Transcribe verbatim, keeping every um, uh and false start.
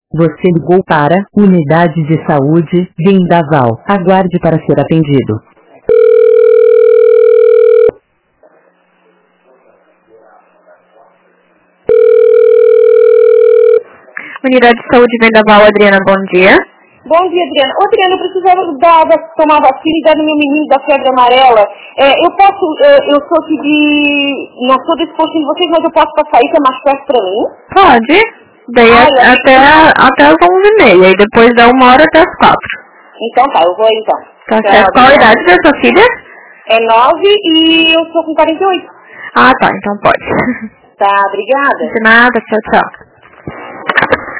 Você ligou para Unidade de Saúde Vendaval. Aguarde para ser atendido. Unidade de Saúde Vendaval, Adriana, bom dia. Bom dia, Adriana. Ô, Adriana, eu precisava da, da, tomar vacina e dar no meu menino da febre amarela. É, eu posso, é, eu sou aqui de... Não sou desse postinho de vocês, mas eu posso passar isso, é mais perto pra mim? Pode. Daí a, até, até as onze e meia, e depois dá uma hora até as quatro. Então tá, eu vou aí então. Tá certo. Qual a idade da sua filha? É nove e eu sou com quarenta e oito. Ah, tá, então pode. Tá, obrigada. De nada, tchau, tchau.